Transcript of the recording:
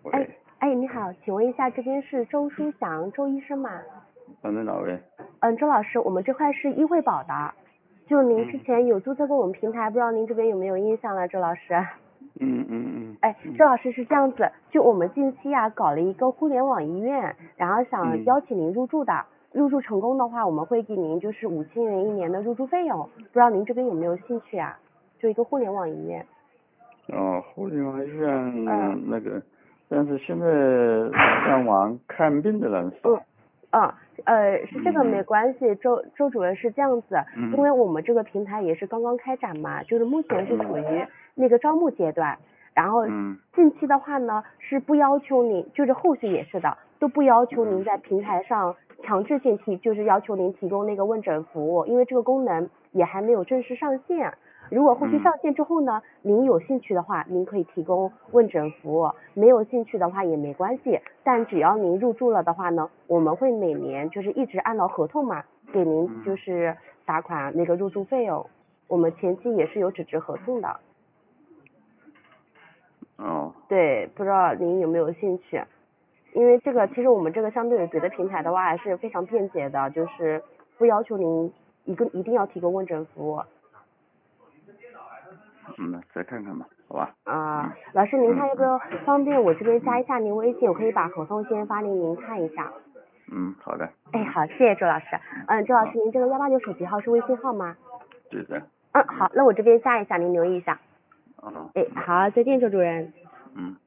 哎喂， 你好，请问一下，这边是周书祥周医生吗？ 反正哪位？ 周老师，我们这块是医惠保的，就您之前有注册过我们平台，不知道您这边有没有印象了，周老师？周老师是这样子，就我们近期搞了一个互联网医院，然后想邀请您入驻的，入驻成功的话，我们会给您就是5000元一年的入驻费用，不知道您这边有没有兴趣啊？就一个互联网医院。 哦，互联网医院那个，但是现在上网看病的人少。 是这个没关系，周主任是这样子，因为我们这个平台也是刚刚开展嘛，就是目前是处于那个招募阶段，然后近期的话呢是不要求您，就是后续也是的，都不要求您在平台上强制性就是要求您提供那个问诊服务，因为这个功能也还没有正式上线。如果后续上线之后呢，您有兴趣的话，您可以提供问诊服务，没有兴趣的话也没关系，但只要您入驻了的话呢，我们会每年就是一直按照合同嘛，给您就是打款那个入驻费用，我们前期也是有纸质合同的。对，不知道您有没有兴趣？因为这个其实我们这个相对于别的平台的话还是非常便捷的，就是不要求您一定要提供问诊服务。 再看看吧，好吧。 老师您看要不要方便我这边加一下您微信，我可以把合同先发给您看一下。 好的。 好，谢谢周老师。周老师您这个189手机号是微信号吗？ 对的。 好，那我这边加一下，您留意一下。 好， 好，再见周主任。